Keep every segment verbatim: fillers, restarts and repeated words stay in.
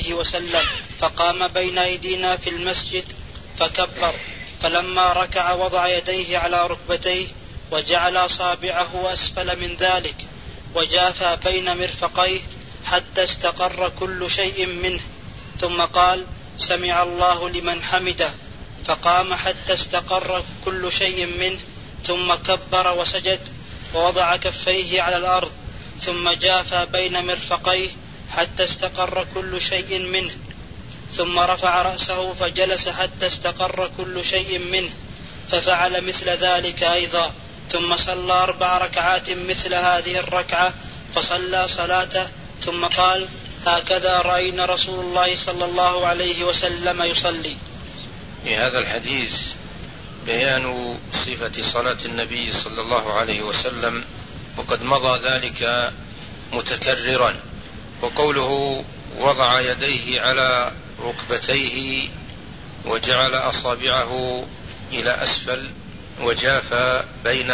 عليه وسلم فقام بين أيدينا في المسجد فكبر، فلما ركع وضع يديه على ركبتيه وجعل أصابعه أسفل من ذلك وجافى بين مرفقيه حتى استقر كل شيء منه، ثم قال: سمع الله لمن حمده، فقام حتى استقر كل شيء منه، ثم كبر وسجد ووضع كفيه على الأرض، ثم جافى بين مرفقيه حتى استقر كل شيء منه، ثم رفع رأسه فجلس حتى استقر كل شيء منه، ففعل مثل ذلك أيضا، ثم صلى أربع ركعات مثل هذه الركعة فصلى صلاته، ثم قال: هكذا رأينا رسول الله صلى الله عليه وسلم يصلي. في هذا الحديث بيان صفة صلاة النبي صلى الله عليه وسلم، وقد مضى ذلك متكررا. وقوله وضع يديه على ركبتيه وجعل أصابعه إلى أسفل وجافى بين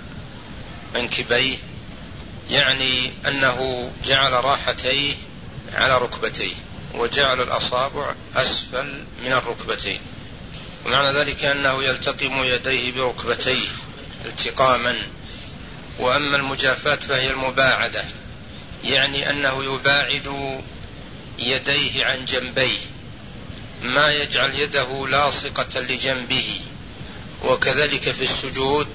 منكبيه، يعني أنه جعل راحتيه على ركبتيه وجعل الأصابع أسفل من الركبتين، ومعنى ذلك أنه يلتقم يديه بركبتيه التقاما. وأما المجافاة فهي المباعدة، يعني أنه يباعد يديه عن جنبيه، ما يجعل يده لاصقة لجنبه. وكذلك في السجود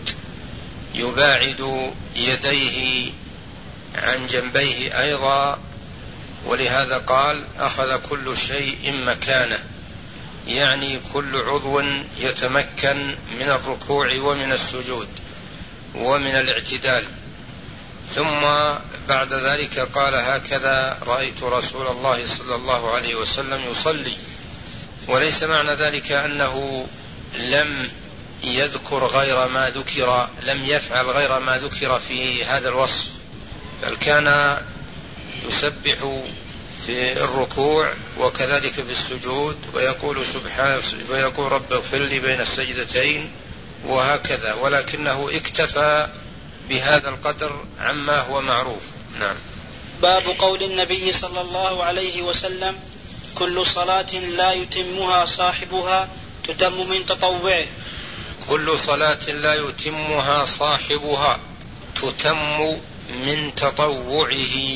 يباعد يديه عن جنبيه أيضا، ولهذا قال: أخذ كل شيء مكانه، يعني كل عضو يتمكن من الركوع ومن السجود ومن الاعتدال. ثم بعد ذلك قال: هكذا رأيت رسول الله صلى الله عليه وسلم يصلي. وليس معنى ذلك أنه لم يذكر غير ما ذكر، لم يفعل غير ما ذكر في هذا الوصف، بل كان يسبح في الركوع وكذلك في السجود، ويقول سبحانه ويقول رب اغفر لي بين السجدتين وهكذا، ولكنه اكتفى بهذا القدر عما هو معروف. نعم. باب قول النبي صلى الله عليه وسلم: كل صلاة لا يتمها صاحبها تتم من تطوعه. كل صلاة لا يتمها صاحبها تتم من تطوعه،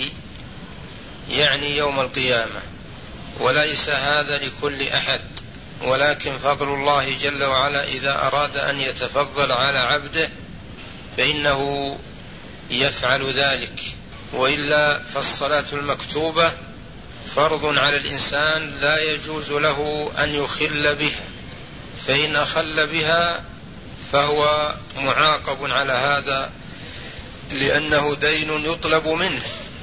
يعني يوم القيامة. وليس هذا لكل أحد، ولكن فضل الله جل وعلا إذا أراد أن يتفضل على عبده فإنه يفعل ذلك، وإلا فالصلاة المكتوبة فرض على الإنسان لا يجوز له أن يخل بها، فإن أخل بها فهو معاقب على هذا، لأنه دين يطلب منه.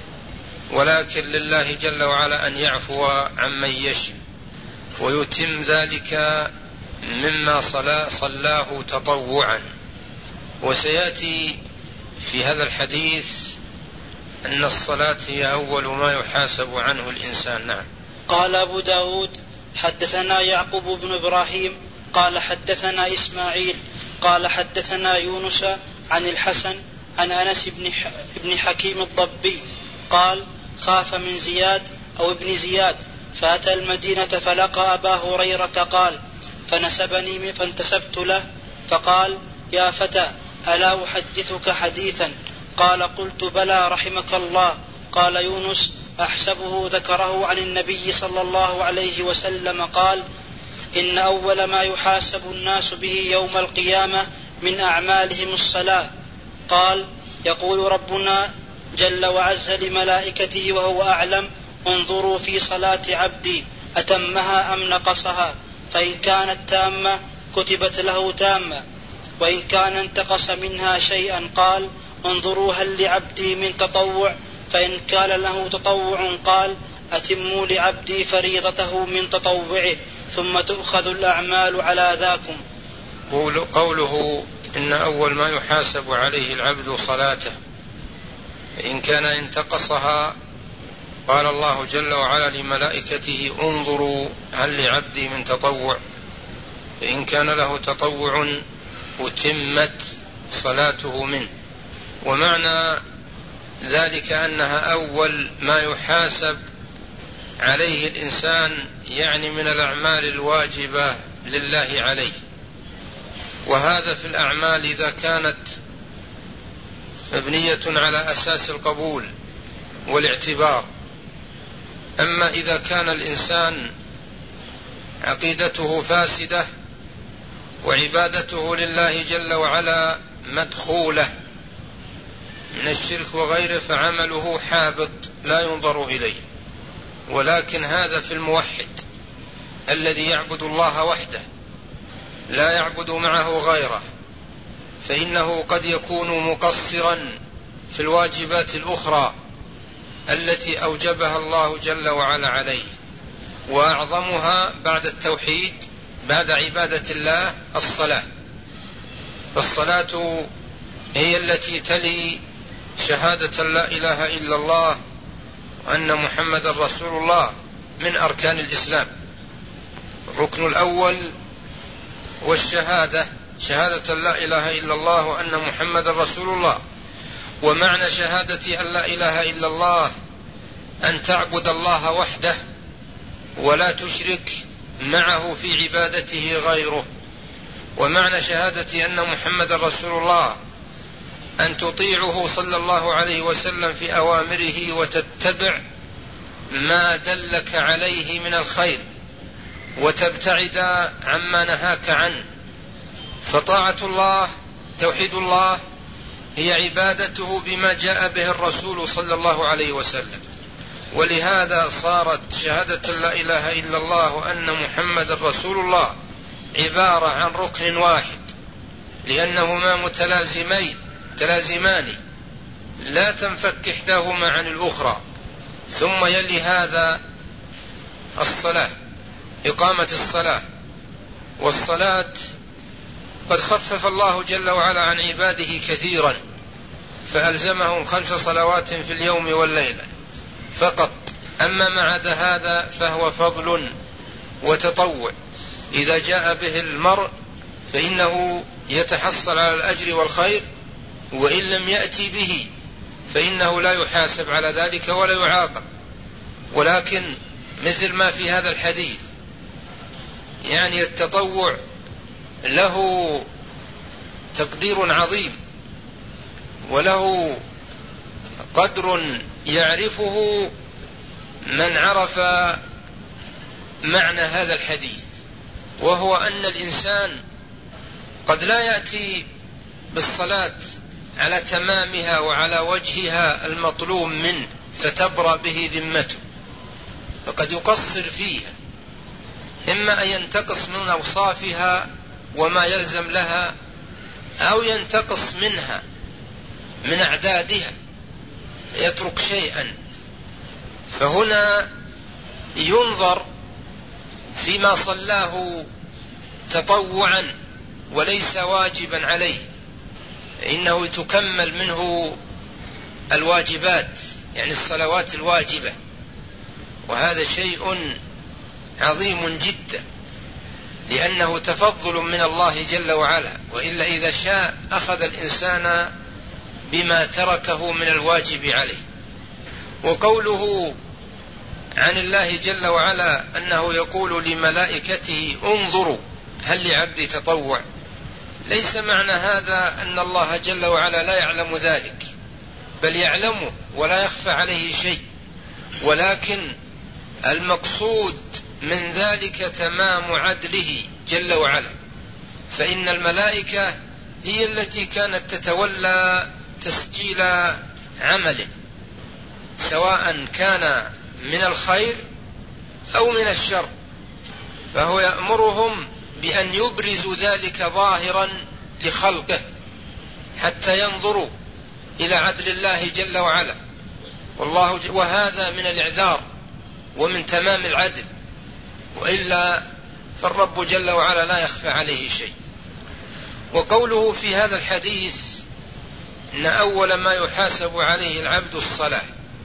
ولكن لله جل وعلا أن يعفو عمن يشاء ويتم ذلك مما صلى صلاه تطوعا. وسيأتي في هذا الحديث أن الصلاة هي أول ما يحاسب عنه الإنسان. نعم. قال أبو داود: حدثنا يعقوب بن إبراهيم قال حدثنا إسماعيل قال حدثنا يونس عن الحسن عن أنس بن حكيم الضبي قال: خاف من زياد أو ابن زياد فأتى المدينة فلقى أبا هريرة قال: فنسبني فانتسبت له فقال: يا فتى ألا أحدثك حديثا؟ قال: قلت بلى رحمك الله. قال يونس: أحسبه ذكره عن النبي صلى الله عليه وسلم قال: إن أول ما يحاسب الناس به يوم القيامة من أعمالهم الصلاة. قال: يقول ربنا جل وعز لملائكته وهو أعلم: انظروا في صلاة عبدي أتمها أم نقصها، فإن كانت تامة كتبت له تامة، وإن كان انتقص منها شيئا قال: انظروا هل لعبدي من تطوع، فإن كان له تطوع قال: أتموا لعبدي فريضته من تطوعه، ثم تؤخذ الأعمال على ذاكم. قوله إن أول ما يحاسب عليه العبد صلاته، إن كان انتقصها قال الله جل وعلا لملائكته: انظروا هل لعبدي من تطوع، فإن كان له تطوع أتمت صلاته منه. ومعنى ذلك أنها أول ما يحاسب عليه الإنسان يعني من الأعمال الواجبة لله عليه، وهذا في الأعمال إذا كانت مبنية على أساس القبول والاعتبار. أما إذا كان الإنسان عقيدته فاسدة وعبادته لله جل وعلا مدخولة من الشرك وغيره فعمله حابط لا ينظر إليه. ولكن هذا في الموحد الذي يعبد الله وحده لا يعبد معه غيره، فإنه قد يكون مقصرا في الواجبات الأخرى التي أوجبها الله جل وعلا عليه، وأعظمها بعد التوحيد بعد عبادة الله الصلاة. فالصلاة هي التي تلي شهادة لا إله إلا الله وأن محمد رسول الله من أركان الإسلام. الركن الأول والشهادة شهادة لا إله إلا الله وأن محمد رسول الله. ومعنى شهادة أن لا إله إلا الله أن تعبد الله وحده ولا تشرك معه في عبادته غيره. ومعنى شهادة أن محمد رسول الله أن تطيعه صلى الله عليه وسلم في أوامره وتتبع ما دلك عليه من الخير وتبتعد عما نهاك عنه. فطاعة الله توحيد الله هي عبادته بما جاء به الرسول صلى الله عليه وسلم. ولهذا صارت شهادة لا إله إلا الله وأن محمد رسول الله عبارة عن ركن واحد، لأنهما متلازمين تلازمان لا تنفك إحداهما عن الأخرى. ثم يلي هذا الصلاة، إقامة الصلاة. والصلاة قد خفف الله جل وعلا عن عباده كثيرا، فألزمهم خمس صلوات في اليوم والليلة فقط. أما ما عدا هذا فهو فضل وتطوع، إذا جاء به المرء فإنه يتحصل على الأجر والخير، وإن لم يأتي به فإنه لا يحاسب على ذلك ولا يعاقب. ولكن مثل ما في هذا الحديث يعني التطوع له تقدير عظيم وله قدر يعرفه من عرف معنى هذا الحديث، وهو أن الإنسان قد لا يأتي بالصلاة على تمامها وعلى وجهها المطلوب منه فتبرأ به ذمته، فقد يقصر فيها، إما أن ينتقص من أوصافها وما يلزم لها، أو ينتقص منها من أعدادها يترك شيئا. فهنا ينظر فيما صلاه تطوعا وليس واجبا عليه، إنه تكمل منه الواجبات يعني الصلوات الواجبة، وهذا شيء عظيم جدا لأنه تفضل من الله جل وعلا. وإلا إذا شاء أخذ الإنسان بما تركه من الواجب عليه. وقوله عن الله جل وعلا أنه يقول لملائكته انظروا هل لعبدي تطوع، ليس معنى هذا أن الله جل وعلا لا يعلم ذلك، بل يعلمه ولا يخفى عليه شيء، ولكن المقصود من ذلك تمام عدله جل وعلا. فإن الملائكة هي التي كانت تتولى تسجيل عمله، سواء كان من الخير أو من الشر، فهو يأمرهم بأن يبرزوا ذلك ظاهرا لخلقه حتى ينظروا إلى عدل الله جل وعلا. والله ج... وهذا من الإعذار ومن تمام العدل، وإلا فالرب جل وعلا لا يخفى عليه شيء. وقوله في هذا الحديث إن أول ما يحاسب عليه العبد الصلاة،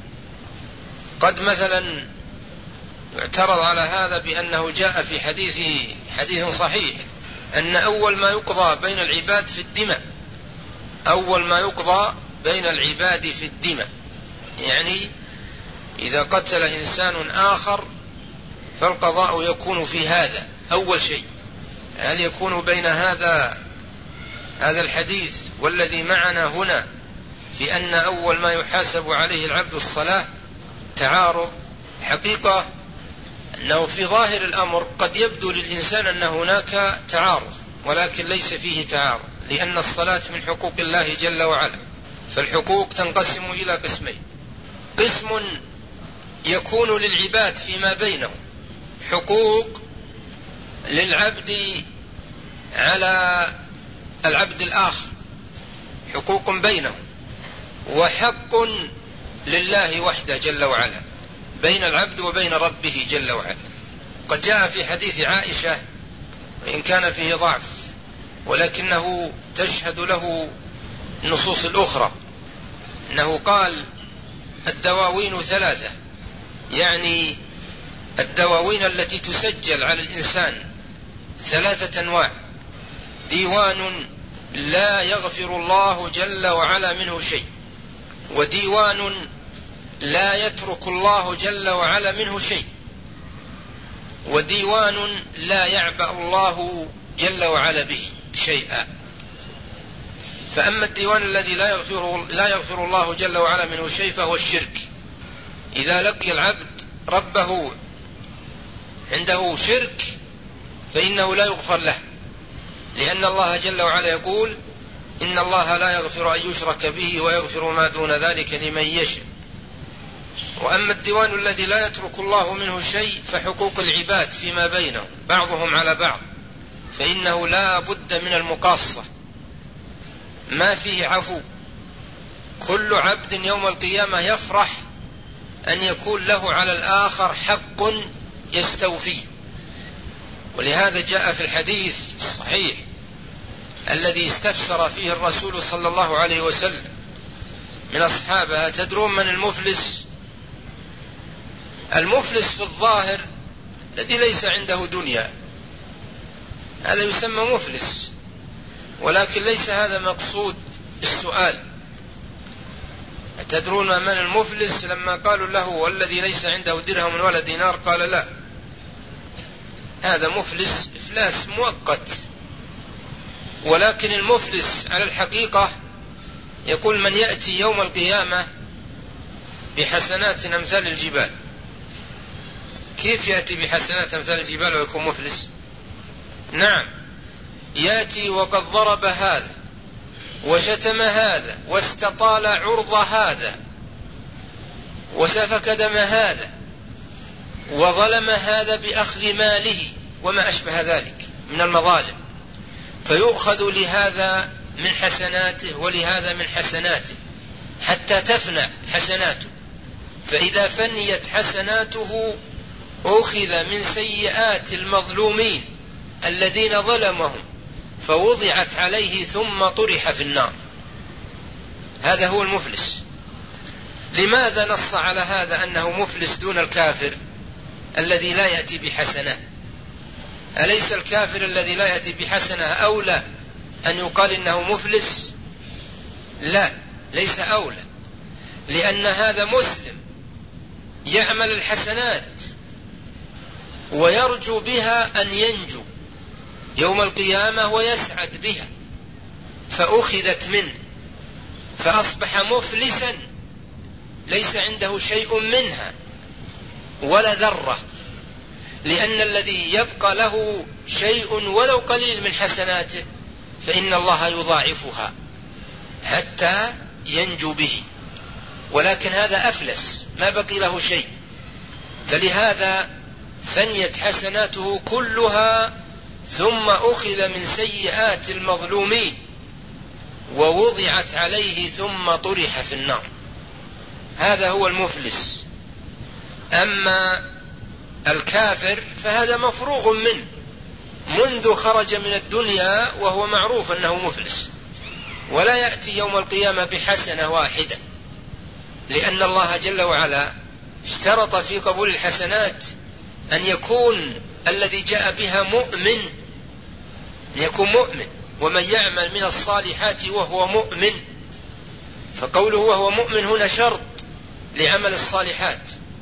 قد مثلا يعترض على هذا بأنه جاء في حديث حديث صحيح أن أول ما يقضى بين العباد في الدماء، أول ما يقضى بين العباد في الدماء، يعني إذا قتل إنسان آخر فالقضاء يكون في هذا أول شيء. هل يكون بين هذا هذا الحديث والذي معنا هنا في أن أول ما يحاسب عليه العبد الصلاة تعارض؟ حقيقة أنه في ظاهر الأمر قد يبدو للإنسان أن هناك تعارض، ولكن ليس فيه تعارض، لأن الصلاة من حقوق الله جل وعلا. فالحقوق تنقسم إلى قسمين: قسم يكون للعباد فيما بينهم، حقوق للعبد على العبد الآخر، حقوق بينهم، وحق لله وحده جل وعلا بين العبد وبين ربه جل وعلا. قد جاء في حديث عائشة، وإن كان فيه ضعف ولكنه تشهد له النصوص الأخرى، أنه قال: الدواوين ثلاثة، يعني الدواوين التي تسجل على الإنسان ثلاثة أنواع: ديوان لا يغفر الله جل وعلا منه شيء، وديوان لا يترك الله جل وعلا منه شيء، وديوان لا يعبأ الله جل وعلا به شيئا. فأما الديوان الذي لا يغفر, لا يغفر الله جل وعلا منه شيء فهو الشرك. إذا لقي العبد ربه عنده شرك فإنه لا يغفر له، لأن الله جل وعلا يقول: إن الله لا يغفر أن يشرك به ويغفر ما دون ذلك لمن يشاء. وأما الديوان الذي لا يترك الله منه شيء فحقوق العباد فيما بينهم بعضهم على بعض، فإنه لا بد من المقاصة، ما فيه عفو. كل عبد يوم القيامة يفرح أن يكون له على الآخر حق يستوفيه. ولهذا جاء في الحديث الصحيح الذي استفسر فيه الرسول صلى الله عليه وسلم من أصحابه: تدرون من المفلس؟ المفلس في الظاهر الذي ليس عنده دنيا، هذا يسمى مفلس، ولكن ليس هذا مقصود السؤال. تدرون من المفلس؟ لما قالوا له: والذي ليس عنده درهم ولا دينار، قال: لا، هذا مفلس إفلاس مؤقت. ولكن المفلس على الحقيقة يقول: من يأتي يوم القيامة بحسنات أمثال الجبال. كيف يأتي بحسنات أمثال الجبال ويكون مفلس؟ نعم، يأتي وقد ضرب هذا وشتم هذا واستطال عرض هذا وسفك دم هذا وظلم هذا بأخذ ماله وما أشبه ذلك من المظالم، فيؤخذ لهذا من حسناته ولهذا من حسناته حتى تفنى حسناته. فإذا فنيت حسناته أخذ من سيئات المظلومين الذين ظلمهم فوضعت عليه ثم طرح في النار. هذا هو المفلس. لماذا نص على هذا أنه مفلس دون الكافر الذي لا يأتي بحسنة؟ أليس الكافر الذي لا يأتي بحسنة أولى أن يقال إنه مفلس؟ لا، ليس أولى، لأن هذا مسلم يعمل الحسنات ويرجو بها أن ينجو يوم القيامة ويسعد بها، فأخذت منه فأصبح مفلسا ليس عنده شيء منها ولا ذرة، لأن الذي يبقى له شيء ولو قليل من حسناته فإن الله يضاعفها حتى ينجو به، ولكن هذا أفلس ما بقي له شيء. فلهذا فنيت حسناته كلها ثم أخذ من سيئات المظلومين ووضعت عليه ثم طرح في النار. هذا هو المفلس. أما الكافر فهذا مفروغ منه منذ خرج من الدنيا وهو معروف أنه مفلس، ولا يأتي يوم القيامة بحسنة واحدة، لأن الله جل وعلا اشترط في قبول الحسنات أن يكون الذي جاء بها مؤمن، أن يكون مؤمن، ومن يعمل من الصالحات وهو مؤمن. فقوله وهو مؤمن هنا شرط لعمل الصالحات،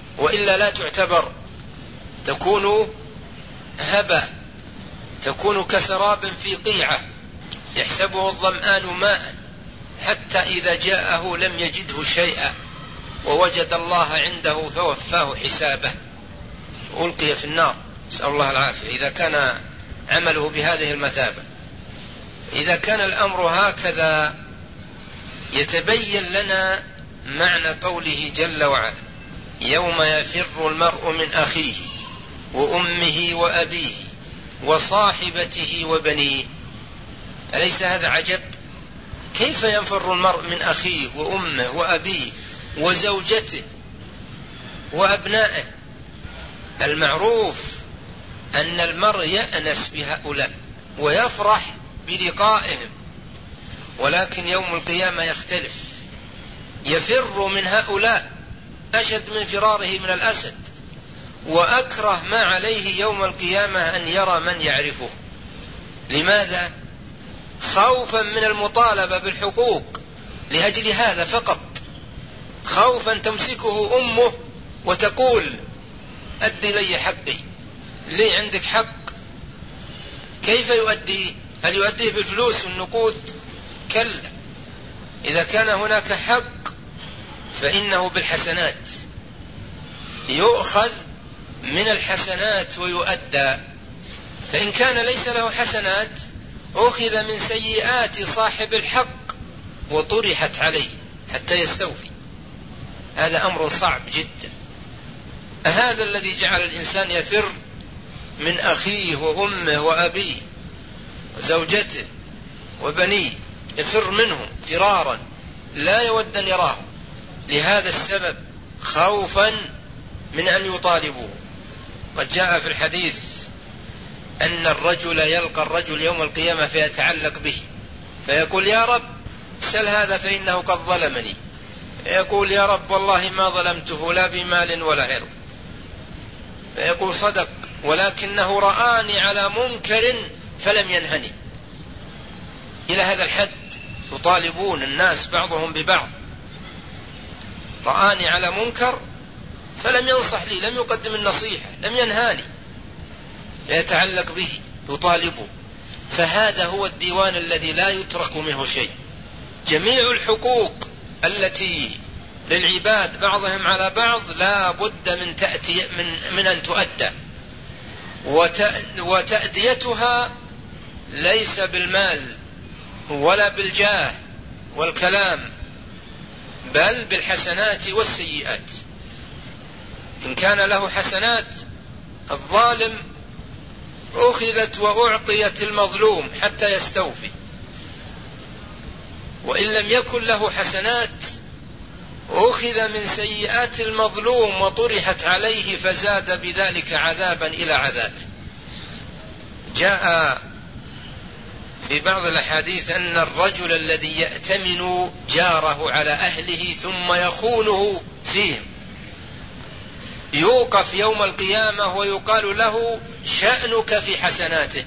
وإلا لا تعتبر، تكون هبا، تكون كسراب في قيعة يحسبه الظمآن ماء حتى إذا جاءه لم يجده شيئا ووجد الله عنده فوفاه حسابه ألقي في النار، نسأل الله العافية، إذا كان عمله بهذه المثابة. إذا كان الأمر هكذا يتبين لنا معنى قوله جل وعلا: يوم يفر المرء من أخيه وأمه وأبيه وصاحبته وبنيه. أليس هذا عجب؟ كيف ينفر المرء من أخيه وأمه وأبيه وزوجته وأبنائه؟ المعروف أن المرء يأنس بهؤلاء ويفرح بلقائهم، ولكن يوم القيامة يختلف، يفر من هؤلاء أشد من فراره من الأسد، وأكره ما عليه يوم القيامة أن يرى من يعرفه. لماذا؟ خوفا من المطالبة بالحقوق، لأجل هذا فقط، خوفا تمسكه أمه وتقول: أدي لي حقي، لي عندك حق. كيف يؤدي؟ هل يؤديه بالفلوس والنقود؟ كلا، إذا كان هناك حق فإنه بالحسنات، يؤخذ من الحسنات ويؤدى. فإن كان ليس له حسنات أخذ من سيئات صاحب الحق وطرحت عليه حتى يستوفي. هذا أمر صعب جدا. هذا الذي جعل الإنسان يفر من أخيه وأمه وأبيه وزوجته وبنيه، يفر منهم فرارا لا يود أن يراهم، لهذا السبب خوفا من أن يطالبوه. قد جاء في الحديث أن الرجل يلقى الرجل يوم القيامة فيتعلق به فيقول: يا رب سل هذا فإنه قد ظلمني. يقول: يا رب والله ما ظلمته لا بمال ولا عرض. فيقول: صدق، ولكنه رآني على منكر فلم ينهني. إلى هذا الحد يطالبون الناس بعضهم ببعض: رآني على منكر فلم ينصح لي، لم يقدم النصيحة، لم ينهاني، يتعلق به يطالبه. فهذا هو الديوان الذي لا يترك منه شيء. جميع الحقوق التي للعباد بعضهم على بعض لا بد من, تأتي من, من أن تؤدى، وتأديتها ليس بالمال ولا بالجاه والكلام، بل بالحسنات والسيئات. إن كان له حسنات الظالم أخذت وأعطيت المظلوم حتى يستوفي، وإن لم يكن له حسنات أخذ من سيئات المظلوم وطرحت عليه فزاد بذلك عذابا إلى عذابه. جاء في بعض الأحاديث أن الرجل الذي يأتمن جاره على أهله ثم يخونه فيهم يوقف يوم القيامة ويقال له: شأنك في حسناته.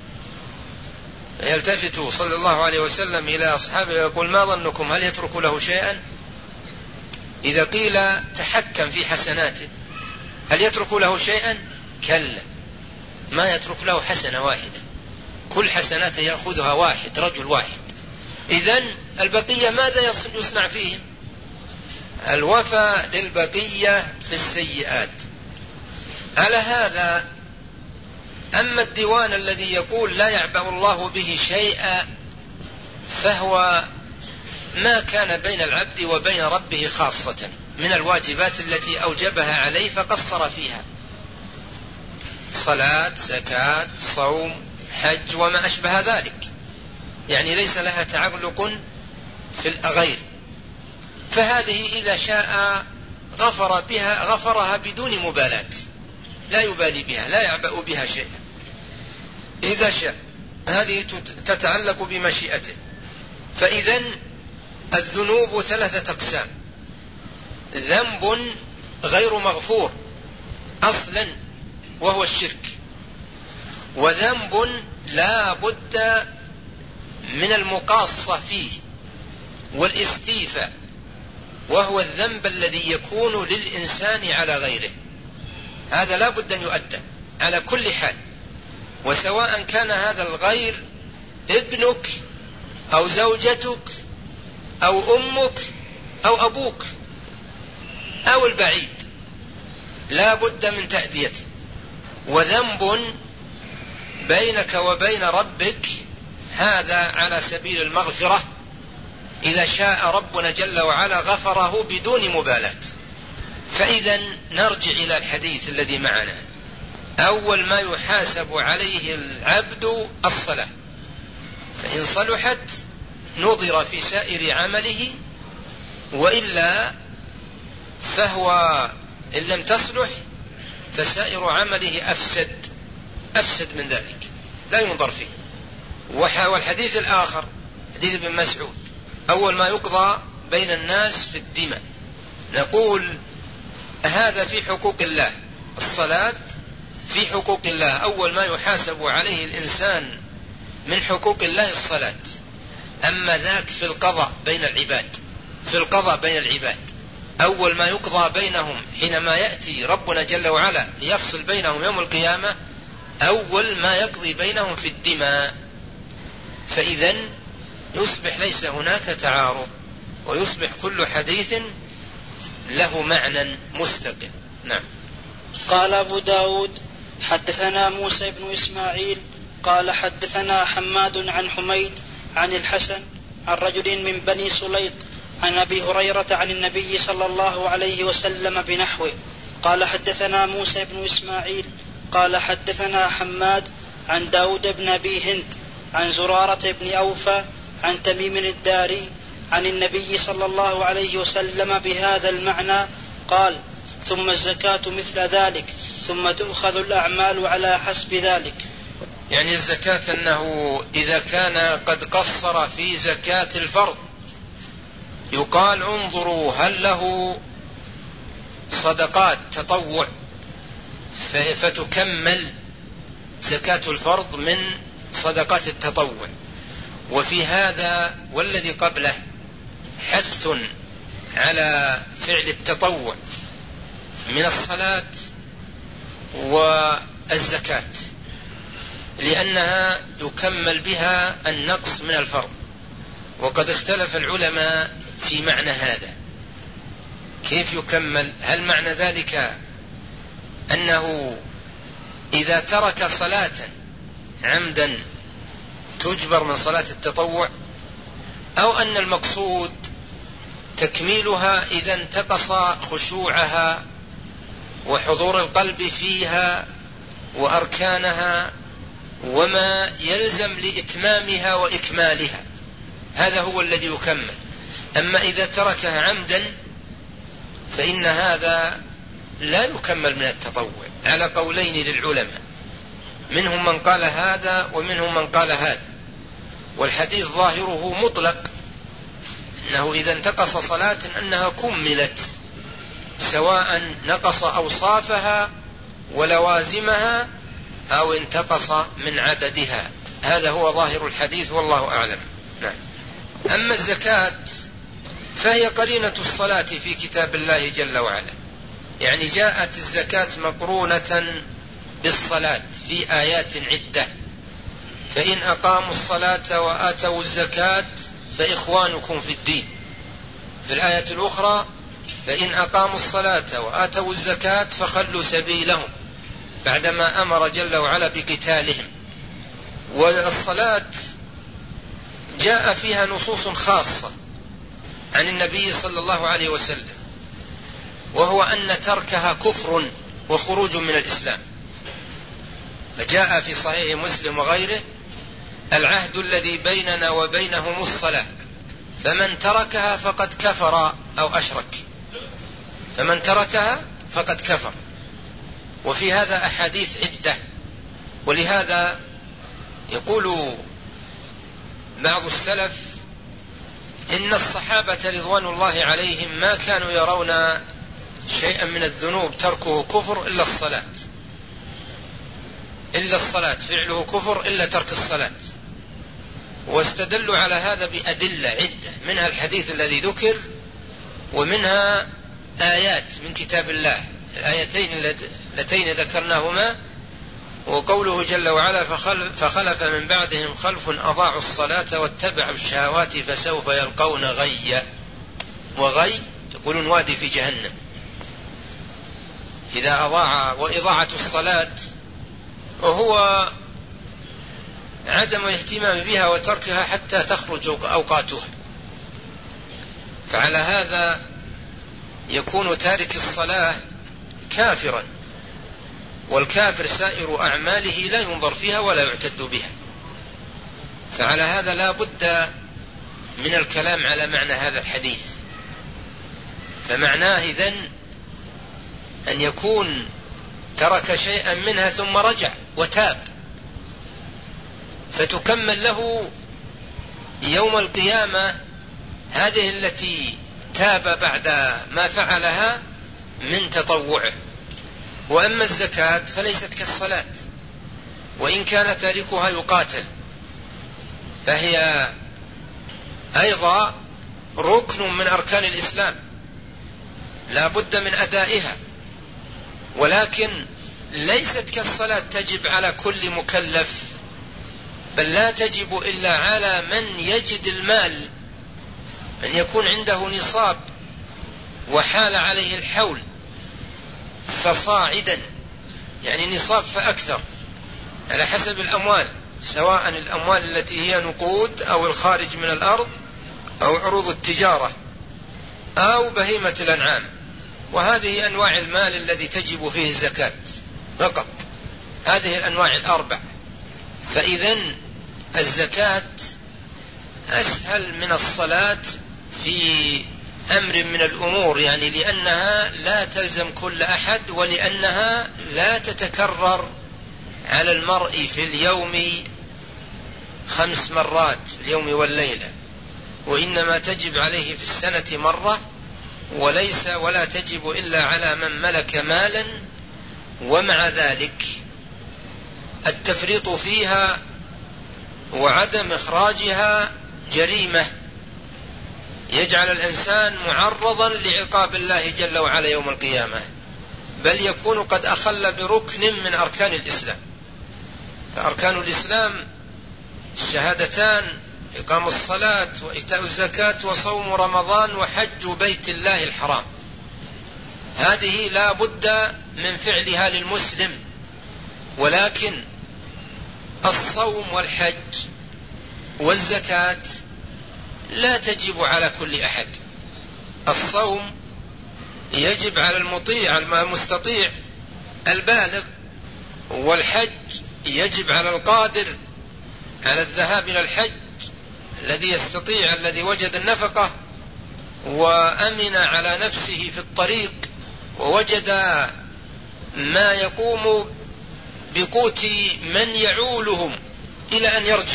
يلتفت صلى الله عليه وسلم إلى أصحابه ويقول: ما ظنكم، هل يترك له شيئا؟ إذا قيل تحكم في حسناته هل يترك له شيئا؟ كلا، ما يترك له حسنة واحدة، كل حسناته يأخذها واحد، رجل واحد. إذن البقية ماذا يصنع فيهم؟ الوفاء للبقية في السيئات. على هذا أما الديوان الذي يقول لا يعبأ الله به شيئا فهو ما كان بين العبد وبين ربه خاصة من الواجبات التي أوجبها عليه فقصر فيها: صلاة، زكاة، صوم، حج وما أشبه ذلك، يعني ليس لها تعلق في الغير. فهذه إذا شاء غفر بها غفرها بدون مبالاة، لا يبالي بها، لا يعبأ بها شيئا إذا شاء. هذه تتعلق بمشيئته. فإذن الذنوب ثلاثة أقسام: ذنب غير مغفور أصلا وهو الشرك، وذنب لا بد من المقاصة فيه والاستيفاء وهو الذنب الذي يكون للإنسان على غيره، هذا لا بد أن يؤدى على كل حال، وسواء كان هذا الغير ابنك أو زوجتك أو أمك أو أبوك أو البعيد، لا بد من تأديته. وذنب بينك وبين ربك هذا على سبيل المغفرة، إذا شاء ربنا جل وعلا غفره بدون مبالاة. فإذا نرجع إلى الحديث الذي معنا. أول ما يحاسب عليه العبد الصلاة، فإن صلحت نظر في سائر عمله، وإلا فهو إن لم تصلح فسائر عمله أفسد أفسد من ذلك، لا ينظر فيه. والحديث الآخر حديث ابن مسعود: أول ما يقضى بين الناس في الدماء. نقول هذا في حقوق الله، الصلاة في حقوق الله، أول ما يحاسب عليه الإنسان من حقوق الله الصلاة. أما ذاك في القضاء بين العباد، في القضاء بين العباد أول ما يقضى بينهم حينما يأتي ربنا جل وعلا ليفصل بينهم يوم القيامة، أول ما يقضي بينهم في الدماء. فإذن يصبح ليس هناك تعارض، ويصبح كل حديث له معنى مستقل. نعم. قال أبو داود: حدثنا موسى بن إسماعيل قال حدثنا حماد عن حميد عن الحسن عن رجل من بني سليط عن أبي هريرة عن النبي صلى الله عليه وسلم بنحوه. قال حدثنا موسى بن إسماعيل قال حدثنا حماد عن داود بن أبي هند عن زرارة بن أوفى عن تميم الداري عن النبي صلى الله عليه وسلم بهذا المعنى. قال: ثم الزكاة مثل ذلك، ثم تؤخذ الأعمال على حسب ذلك. يعني الزكاة أنه إذا كان قد قصر في زكاة الفرض يقال: انظروا هل له صدقات تطوع فتكمل زكاة الفرض من صدقات التطوع. وفي هذا والذي قبله حث على فعل التطوع من الصلاة والزكاة، لأنها يكمل بها النقص من الفرض. وقد اختلف العلماء في معنى هذا، كيف يكمل؟ هل معنى ذلك أنه إذا ترك صلاة عمدا تجبر من صلاة التطوع، أو أن المقصود تكميلها إذا انتقص خشوعها وحضور القلب فيها وأركانها وما يلزم لإتمامها وإكمالها، هذا هو الذي يكمل. أما إذا تركها عمدا فإن هذا لا يكمل من التطوع، على قولين للعلماء، منهم من قال هذا ومنهم من قال هذا. والحديث ظاهره مطلق، أنه إذا انتقص صلاة أنها كملت، سواء نقص أوصافها ولوازمها أو انتقص من عددها. هذا هو ظاهر الحديث والله أعلم. نعم. أما الزكاة فهي قرينة الصلاة في كتاب الله جل وعلا، يعني جاءت الزكاة مقرونة بالصلاة في آيات عدة: فإن أقاموا الصلاة وآتوا الزكاة فإخوانكم في الدين. في الآية الأخرى: فإن أقاموا الصلاة وآتوا الزكاة فخلوا سبيلهم، بعدما أمر جل وعلا بقتالهم. والصلاة جاء فيها نصوص خاصة عن النبي صلى الله عليه وسلم، وهو أن تركها كفر وخروج من الإسلام. فجاء في صحيح مسلم وغيره: العهد الذي بيننا وبينهم الصلاة، فمن تركها فقد كفر أو أشرك، فمن تركها فقد كفر. وفي هذا أحاديث عدة. ولهذا يقول بعض السلف إن الصحابة رضوان الله عليهم ما كانوا يرون شيئا من الذنوب تركه كفر إلا الصلاة، إلا الصلاة فعله كفر إلا ترك الصلاة. واستدلوا على هذا بأدلة عدة، منها الحديث الذي ذكر ومنها آيات من كتاب الله، الآيتين اللتين ذكرناهما، وقوله جل وعلا فخلف من بعدهم خلف أضاعوا الصلاة واتبعوا الشهوات فسوف يلقون غيا. وغي يقولون وادي في جهنم. إذا أضاع، وإضاعة الصلاة وهو عدم الاهتمام بها وتركها حتى تخرج أوقاتها، فعلى هذا يكون تارك الصلاة كافرا، والكافر سائر أعماله لا ينظر فيها ولا يعتد بها. فعلى هذا لا بد من الكلام على معنى هذا الحديث. فمعناه إذن أن يكون ترك شيئا منها ثم رجع وتاب، فتكمل له يوم القيامة هذه التي تاب بعد ما فعلها من تطوعه. وأما الزكاة فليست كالصلاة، وإن كان تاركها يقاتل، فهي أيضا ركن من أركان الإسلام لا بد من أدائها، ولكن ليست كالصلاة تجب على كل مكلف، بل لا تجب إلا على من يجد المال، أن يكون عنده نصاب وحال عليه الحول فصاعدا، يعني نصاب فأكثر على حسب الأموال، سواء الأموال التي هي نقود أو الخارج من الأرض أو عروض التجارة أو بهيمة الأنعام. وهذه أنواع المال الذي تجب فيه الزكاة فقط، هذه الأنواع الأربع. فإذن الزكاة أسهل من الصلاة في أمر من الأمور، يعني لأنها لا تلزم كل أحد، ولأنها لا تتكرر على المرء في اليوم خمس مرات في اليوم والليلة، وإنما تجب عليه في السنة مرة، وليس ولا تجب إلا على من ملك مالا. ومع ذلك التفريط فيها وعدم إخراجها جريمة يجعل الإنسان معرضا لعقاب الله جل وعلا يوم القيامة، بل يكون قد أخل بركن من أركان الإسلام. فأركان الإسلام الشهادتان، إقام الصلاة وإيتاء الزكاة وصوم رمضان وحج بيت الله الحرام، هذه لا بد من فعلها للمسلم. ولكن الصوم والحج والزكاة لا تجب على كل أحد. الصوم يجب على المطيع المستطيع البالغ، والحج يجب على القادر على الذهاب إلى الحج، الذي يستطيع، الذي وجد النفقة وأمن على نفسه في الطريق ووجد ما يقوم بقوت من يعولهم إلى أن يرجع.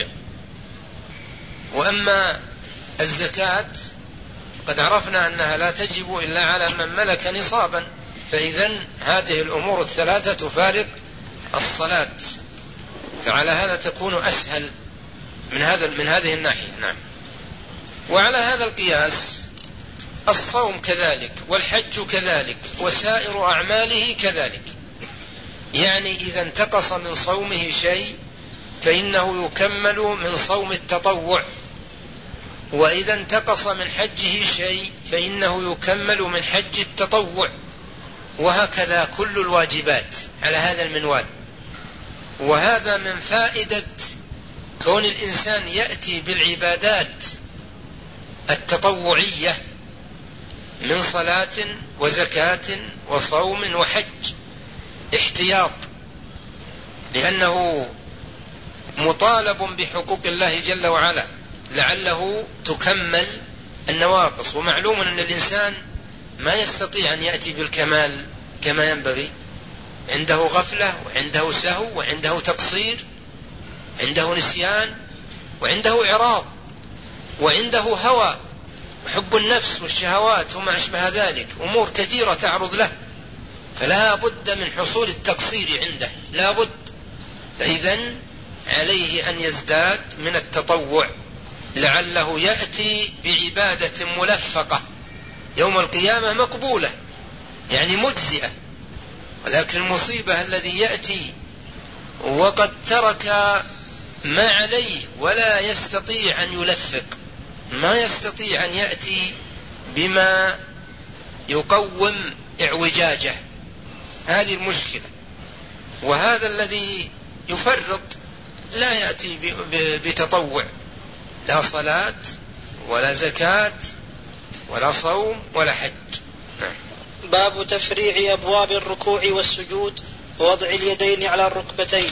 وأما الزكاة قد عرفنا أنها لا تجب إلا على من ملك نصابا، فإذن هذه الأمور الثلاثة تفارق الصلاة، فعلى هذا تكون أسهل من هذا من هذه الناحية. نعم. وعلى هذا القياس الصوم كذلك، والحج كذلك، وسائر أعماله كذلك. يعني إذا انتقص من صومه شيء فإنه يكمل من صوم التطوع، وإذا انتقص من حجه شيء فإنه يكمل من حج التطوع، وهكذا كل الواجبات على هذا المنوال. وهذا من فائدة كون الإنسان يأتي بالعبادات التطوعية من صلاة وزكاة وصوم وحج احتياط، لأنه مطالب بحقوق الله جل وعلا لعله تكمل النواقص. ومعلوم أن الإنسان ما يستطيع أن يأتي بالكمال كما ينبغي، عنده غفلة وعنده سهو وعنده تقصير، عنده نسيان وعنده إعراض وعنده هوى وحب النفس والشهوات وما أشبه ذلك، أمور كثيرة تعرض له، فلا بد من حصول التقصير عنده، لا بد. فإذن عليه أن يزداد من التطوع لعله يأتي بعبادة ملفقة يوم القيامة مقبولة يعني مجزئة، ولكن المصيبة الذي يأتي وقد ترك ما عليه ولا يستطيع أن يلفق، ما يستطيع أن يأتي بما يقوم اعوجاجه، هذه المشكلة. وهذا الذي يفرط لا يأتي بتطوع، لا صلاة ولا زكاة ولا صوم ولا حج. باب تفريع أبواب الركوع والسجود ووضع اليدين على الركبتين.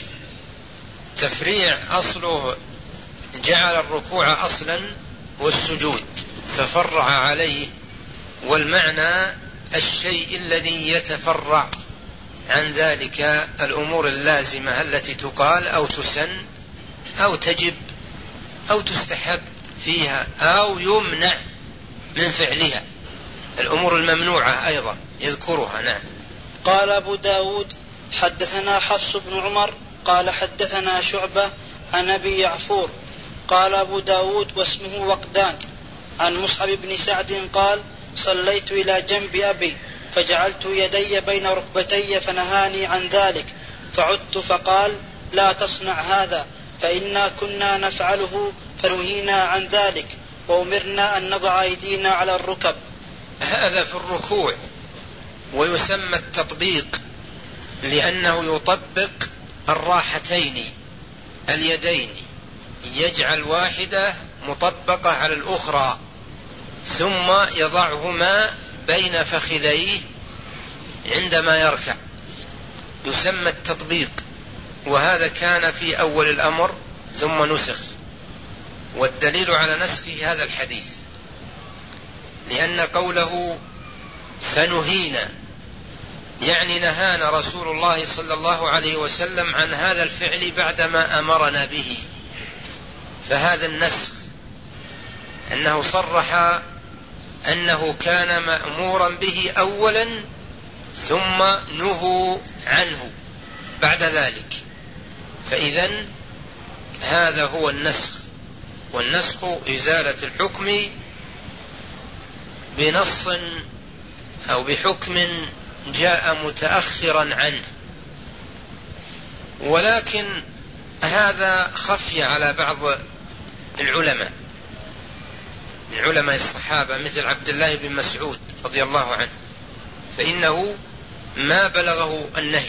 تفريع أصله جعل الركوع أصلا والسجود تفرع عليه، والمعنى الشيء الذي يتفرع عن ذلك الأمور اللازمة التي تقال أو تسن أو تجب أو تستحب فيها أو يمنع من فعلها، الأمور الممنوعة أيضا يذكرها. نعم. قال أبو داود حدثنا حفص بن عمر قال حدثنا شعبة عن أبي يعفور قال أبو داود واسمه وقدان عن مصعب بن سعد قال صليت إلى جنب أبي فجعلت يدي بين ركبتي فنهاني عن ذلك، فعدت فقال لا تصنع هذا فإنا كنا نفعله فنهينا عن ذلك وأمرنا أن نضع أيدينا على الركب. هذا في الركوع، ويسمى التطبيق لأنه يطبق الراحتين اليدين، يجعل واحدة مطبقة على الأخرى ثم يضعهما بين فخذيه عندما يركع، يسمى التطبيق. وهذا كان في أول الأمر ثم نسخ، والدليل على نسخه هذا الحديث، لأن قوله فنهينا يعني نهانا رسول الله صلى الله عليه وسلم عن هذا الفعل بعدما أمرنا به، فهذا النسخ أنه صرح أنه كان مأمورا به أولا ثم نهوا عنه بعد ذلك، فإذن هذا هو النسخ. والنسخ إزالة الحكم بنص أو بحكم جاء متأخرا عنه، ولكن هذا خفي على بعض العلماء من علماء الصحابة مثل عبد الله بن مسعود رضي الله عنه، فإنه ما بلغه النهي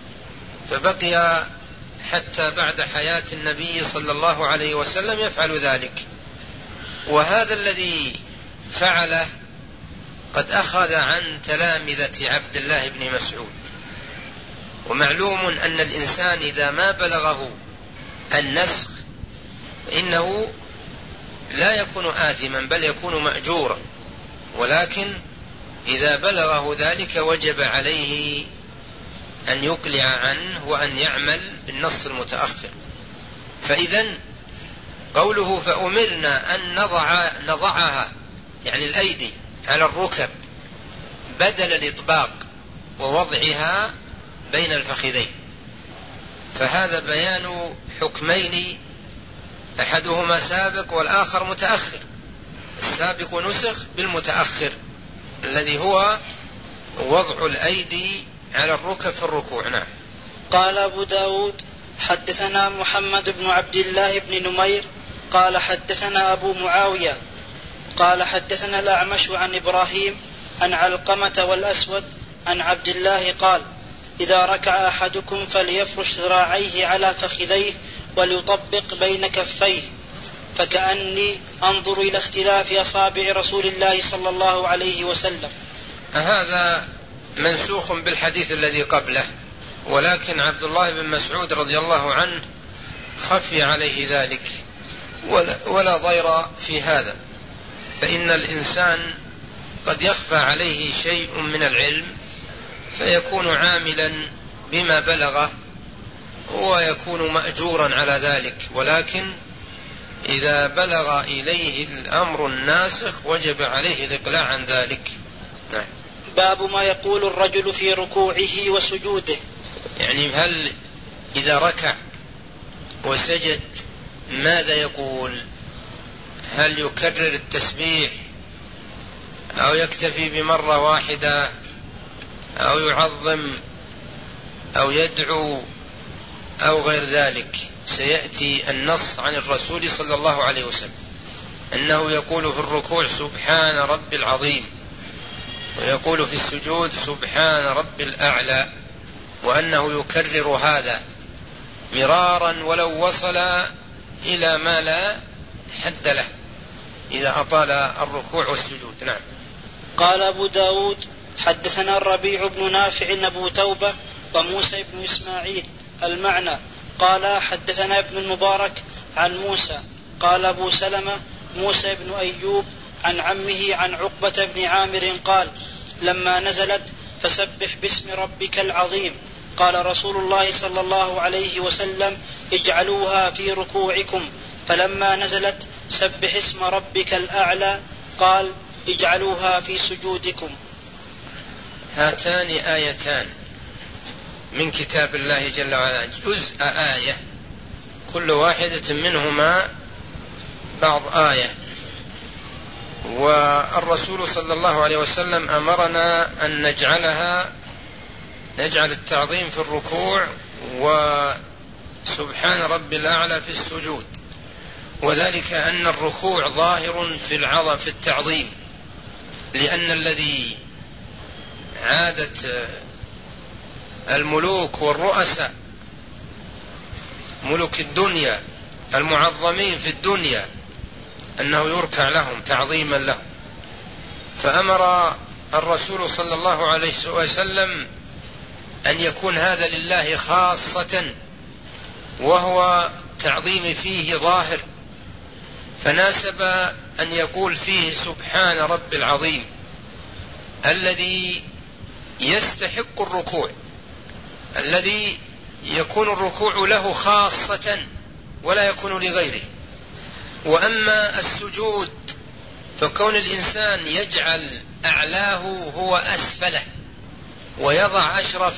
فبقي حتى بعد حياة النبي صلى الله عليه وسلم يفعل ذلك. وهذا الذي فعله قد أخذ عن تلامذة عبد الله بن مسعود، ومعلوم أن الإنسان إذا ما بلغه النسخ فإنه لا يكون آثما بل يكون مأجورا، ولكن إذا بلغه ذلك وجب عليه أن يقلع عنه وأن يعمل بالنص المتأخر. فإذن قوله فأمرنا أن نضع نضعها يعني الأيدي على الركب بدل الإطباق ووضعها بين الفخذين، فهذا بيان حكمين أحدهما سابق والآخر متأخر. السابق نسخ بالمتأخر الذي هو وضع الأيدي على الركب في الركوع. نعم. قال أبو داود حدثنا محمد بن عبد الله بن نمير قال حدثنا أبو معاوية قال حدثنا الأعمش عن إبراهيم عن علقمة والأسود عن عبد الله قال إذا ركع أحدكم فليفرش ذراعيه على فخذيه وليطبق بين كفيه، فكأني أنظر إلى اختلاف أصابع رسول الله صلى الله عليه وسلم. هذا منسوخ بالحديث الذي قبله، ولكن عبد الله بن مسعود رضي الله عنه خفي عليه ذلك ولا, ولا ضير في هذا، فإن الإنسان قد يخفى عليه شيء من العلم فيكون عاملا بما بلغه ويكون مأجورا على ذلك، ولكن إذا بلغ إليه الأمر الناسخ وجب عليه الإقلاع عن ذلك. نعم. باب ما يقول الرجل في ركوعه وسجوده، يعني هل إذا ركع وسجد ماذا يقول؟ هل يكرر التسبيح أو يكتفي بمرة واحدة أو يعظم أو يدعو أو غير ذلك. سيأتي النص عن الرسول صلى الله عليه وسلم أنه يقول في الركوع سبحان رب العظيم، ويقول في السجود سبحان رب الأعلى، وأنه يكرر هذا مرارا ولو وصل إلى ما لا حد له إذا أطال الركوع والسجود. نعم. قال أبو داود حدثنا الربيع بن نافع أبو توبة وموسى بن إسماعيل المعنى. قال حدثنا ابن المبارك عن موسى قال أبو سلمة موسى بن أيوب عن عمه عن عقبة بن عامر قال لما نزلت فسبح باسم ربك العظيم قال رسول الله صلى الله عليه وسلم اجعلوها في ركوعكم، فلما نزلت سبح اسم ربك الأعلى قال اجعلوها في سجودكم. هاتان آيتان من كتاب الله جل وعلا، جزء آية، كل واحدة منهما بعض آية. والرسول صلى الله عليه وسلم أمرنا أن نجعلها نجعل التعظيم في الركوع وسبحان رب الأعلى في السجود، وذلك أن الركوع ظاهر في العظم في التعظيم، لأن الذي عادت الملوك والرؤساء ملوك الدنيا المعظمين في الدنيا أنه يركع لهم تعظيما لهم، فأمر الرسول صلى الله عليه وسلم أن يكون هذا لله خاصة، وهو تعظيم فيه ظاهر، فناسب أن يقول فيه سبحان رب العظيم الذي يستحق الركوع، الذي يكون الركوع له خاصة ولا يكون لغيره. وأما السجود فكون الإنسان يجعل أعلاه هو أسفله ويضع أشرف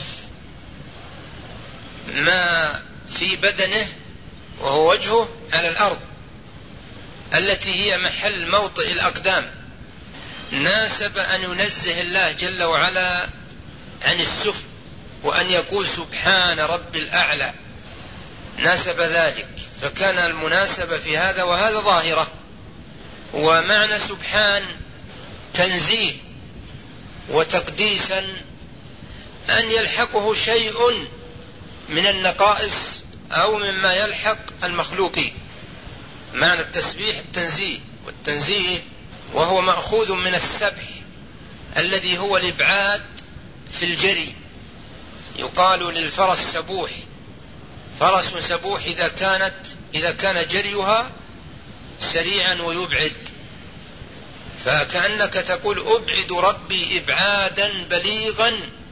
ما في بدنه وهو وجهه على الأرض التي هي محل موطئ الأقدام، ناسب أن ينزه الله جل وعلا عن السفل وأن يقول سبحان رب الأعلى، ناسب ذلك، فكان المناسبة في هذا وهذا ظاهرة. ومعنى سبحان تنزيه وتقديسا أن يلحقه شيء من النقائص أو مما يلحق المخلوقين. معنى التسبيح التنزيه، والتنزيه وهو مأخوذ من السبح الذي هو الإبعاد في الجري. يقال للفرس سبوح، فرس سبوح إذا كانت إذا كان جريها سريعا ويبعد، فكأنك تقول أبعد ربي إبعادا بليغا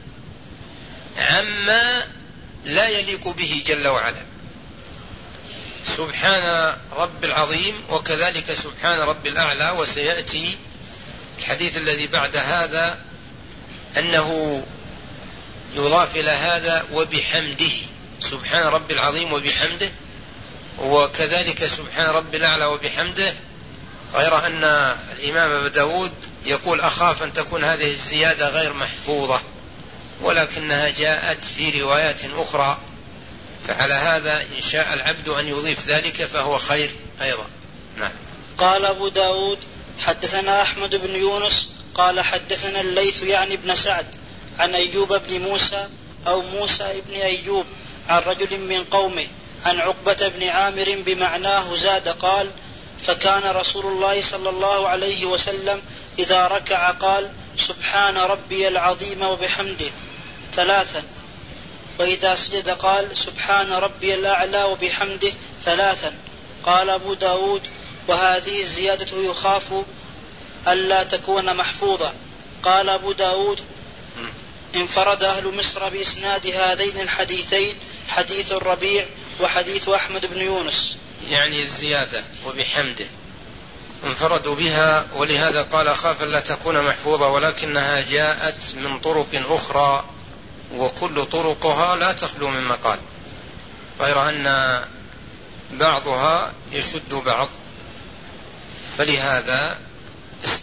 عما لا يليق به جل وعلا. سبحان رب العظيم وكذلك سبحان رب الأعلى. وسيأتي الحديث الذي بعد هذا أنه يضاف إلى هذا وبحمده، سبحان رب العظيم وبحمده، وكذلك سبحان رب الأعلى وبحمده، غير أن الإمام أبو داود يقول أخاف أن تكون هذه الزيادة غير محفوظة، ولكنها جاءت في روايات أخرى، فعلى هذا إن شاء العبد أن يضيف ذلك فهو خير أيضا. نعم. قال أبو داود حدثنا أحمد بن يونس قال حدثنا الليث يعني ابن سعد عن أيوب بن موسى أو موسى بن أيوب عن رجل من قومه عن عقبة بن عامر بمعناه زاد قال فكان رسول الله صلى الله عليه وسلم إذا ركع قال سبحان ربي العظيم وبحمده ثلاثا، وإذا سجد قال سبحان ربي الأعلى وبحمده ثلاثا. قال أبو داود وهذه الزيادة يخاف ألا تكون محفوظة. قال أبو داود انفرد أهل مصر بإسناد هذين الحديثين، حديث الربيع وحديث أحمد بن يونس، يعني الزيادة وبحمده انفردوا بها، ولهذا قال أخاف ألا تكون محفوظة، ولكنها جاءت من طرق أخرى وكل طرقها لا تخلو من مقال، غير أن بعضها يشد بعض، فلهذا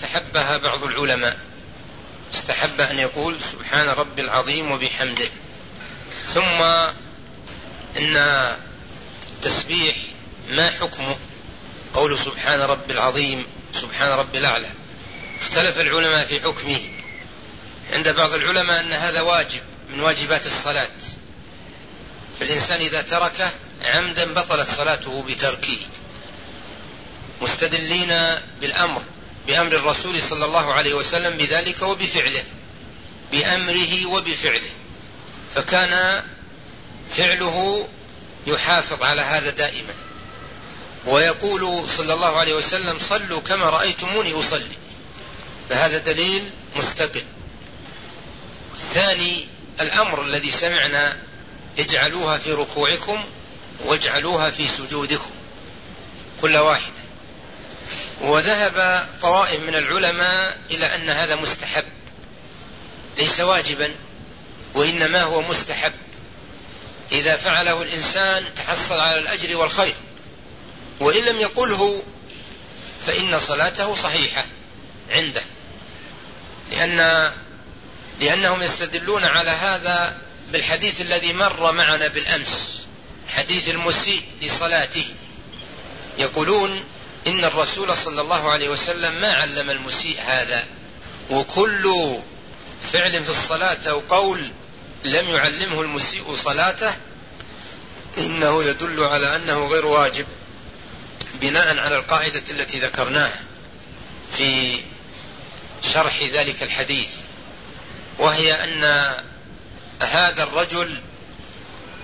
استحبها بعض العلماء، استحب أن يقول سبحان ربي العظيم وبحمده. ثم إن التسبيح ما حكمه؟ قول سبحان ربي العظيم سبحان ربي الأعلى، اختلف العلماء في حكمه. عند بعض العلماء أن هذا واجب من واجبات الصلاة، فالإنسان إذا تركه عمدا بطلت صلاته بتركه، مستدلين بالأمر بأمر الرسول صلى الله عليه وسلم بذلك وبفعله، بأمره وبفعله، فكان فعله يحافظ على هذا دائما، ويقول صلى الله عليه وسلم صلوا كما رأيتموني أصلي، فهذا دليل مستقل. ثاني الأمر الذي سمعنا اجعلوها في ركوعكم واجعلوها في سجودكم كل واحدة. وذهب طوائف من العلماء إلى أن هذا مستحب ليس واجبا، وإنما هو مستحب، إذا فعله الإنسان تحصل على الأجر والخير، وإن لم يقله فإن صلاته صحيحة عنده، لأن لأنهم يستدلون على هذا بالحديث الذي مر معنا بالأمس، حديث المسيء لصلاته، يقولون إن الرسول صلى الله عليه وسلم ما علم المسيء هذا، وكل فعل في الصلاة أو قول لم يعلمه المسيء صلاته إنه يدل على أنه غير واجب، بناء على القاعدة التي ذكرناها في شرح ذلك الحديث، وهي أن هذا الرجل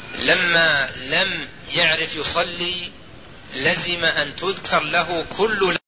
لما لم يعرف يصلي لزم أن تذكر له كل